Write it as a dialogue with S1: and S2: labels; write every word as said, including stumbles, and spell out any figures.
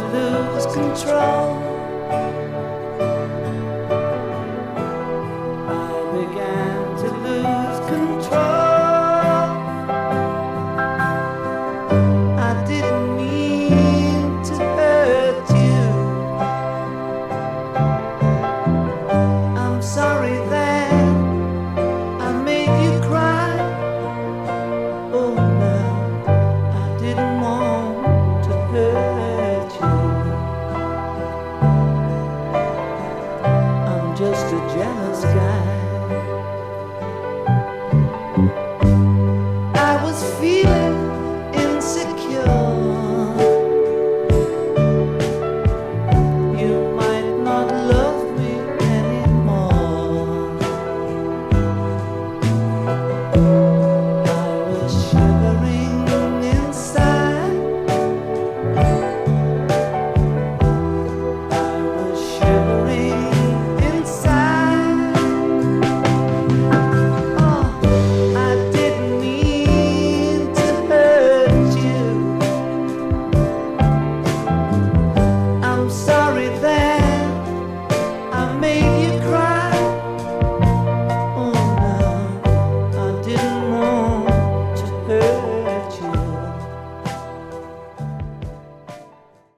S1: lose control. I began to lose control. I didn't mean to hurt you. I'm sorry that I made you cry. Oh no, I didn't want to hurt you. I'm just a jealous guy.